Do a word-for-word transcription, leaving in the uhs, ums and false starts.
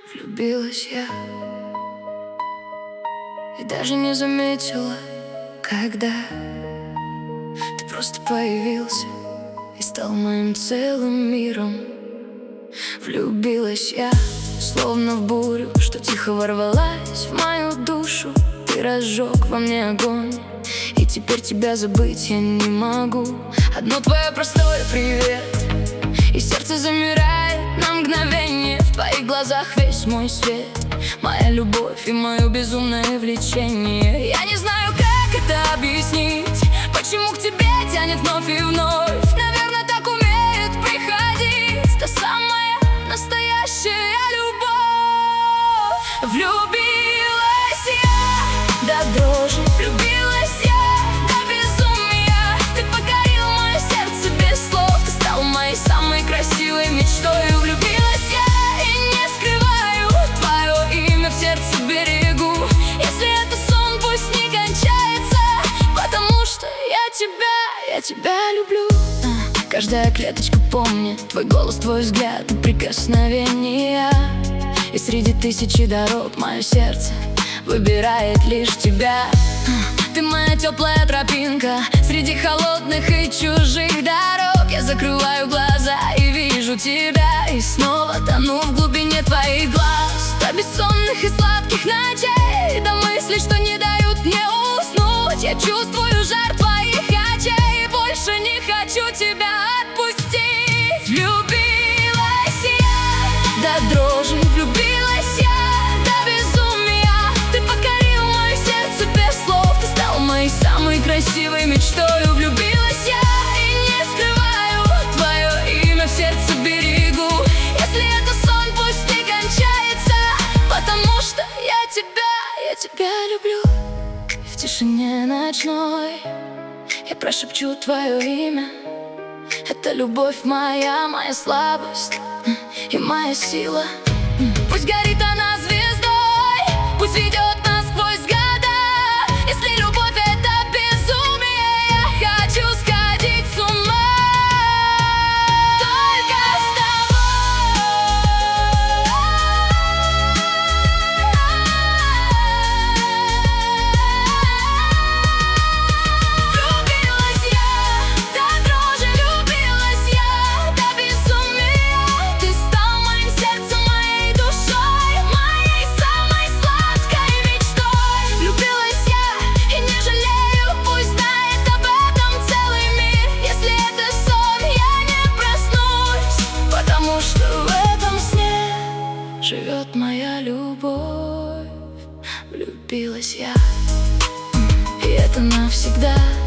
Влюбилась я и даже не заметила, когда ты просто появился и стал моим целым миром. Влюбилась я, словно в бурю, что тихо ворвалась в мою душу. Ты разжег во мне огонь, и теперь тебя забыть я не могу. Одно твое простое привет, и сердце замирает на мгновение. В твоих глазах весь мой свет, моя любовь и мое безумное влечение. Я не знаю, как это объяснить, почему к тебе тянет вновь и вновь. Наверное, так умеет приходить та самая настоящая любовь. Влюбилась я до дрожи, влюбилась я до безумия. Ты покорил мое сердце без слов, ты стал моей самой красивой мечтой. Влюбилась я и не скрываю, твое имя в сердце берегу. Если это сон, пусть не кончается, потому что я тебя, я тебя люблю. Каждая клеточка помнит твой голос, твой взгляд и прикосновения. И среди тысячи дорог мое сердце выбирает лишь тебя. Ты моя теплая тропинка среди холодных и чужих дорог. Я закрываю глаза и вижу тебя, и снова тону в глубине твоих глаз. До бессонных и сладких ночей, до мыслей, что не дают мне уснуть. Я чувствую жар твоих очей и больше не хочу тебя отпустить. Влюбилась я до дрожи, влюбилась я до безумия. Ты покорил мое сердце без слов, ты стал моей самой красивой мечтой. Влюбилась я и не скрываю, твое имя в сердце берегу. Если это сон, пусть не кончается, потому что я тебя, я тебя люблю. И в тишине ночной я прошепчу твое имя. Это любовь моя, моя слабость и моя сила. Пусть горит она звездой, пусть ведет нас сквозь года. Если любовь это безумие, я хочу сходить с ума только с тобой. Влюбилась я до дрожи, влюбилась я до безумия. Ты стал моим сердцем, моей душой, моей самой сладкой мечтой. Влюбилась я и не жалею, пусть знает об этом целый мир. Если это сон, я не проснусь, потому что в этом сне живет моя любовь. Влюбилась я, и это навсегда.